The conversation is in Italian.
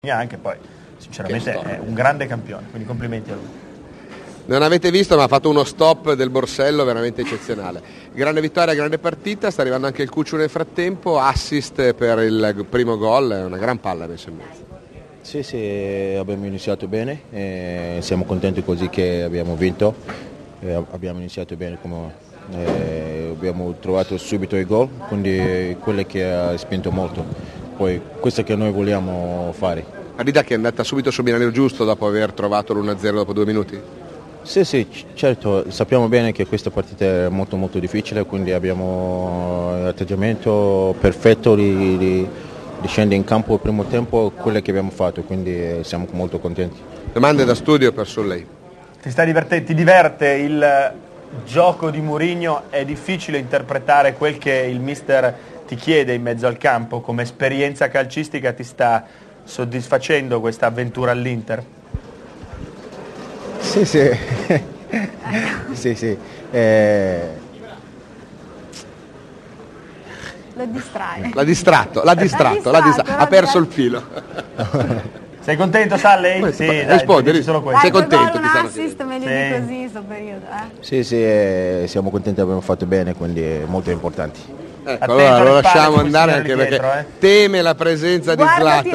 anche poi sinceramente è un grande campione, quindi complimenti a lui. Non avete visto, ma ha fatto uno stop del borsello veramente eccezionale. Grande vittoria, grande partita, sta arrivando anche il Cucciu nel frattempo, assist per il primo gol, è una gran palla messo in mezzo. Sì, abbiamo iniziato bene, siamo contenti così che abbiamo vinto, abbiamo iniziato bene, abbiamo trovato subito il gol, quindi quello che ha spinto molto, poi questo che noi vogliamo fare. Arida che è andata subito sul binario giusto dopo aver trovato l'1-0 dopo 2 minuti? Sì, certo, sappiamo bene che questa partita è molto molto difficile, quindi abbiamo l'atteggiamento perfetto di scendere in campo il primo tempo, quello che abbiamo fatto, quindi siamo molto contenti. Domande da studio per Solley. Ti diverte il gioco di Mourinho? È difficile interpretare quel che il mister ti chiede in mezzo al campo? Come esperienza calcistica ti sta soddisfacendo questa avventura all'Inter? Sì. Lo distrae. L'ha distratto, ha perso il filo. Sei contento, Salley? Sì, dai, rispondi, solo questo. sei contento? Un assist meglio di così sto periodo. Sì, siamo contenti, abbiamo fatto bene, quindi è molto importante. Ecco, allora lo lasciamo andare anche perché teme la presenza di Zlatan.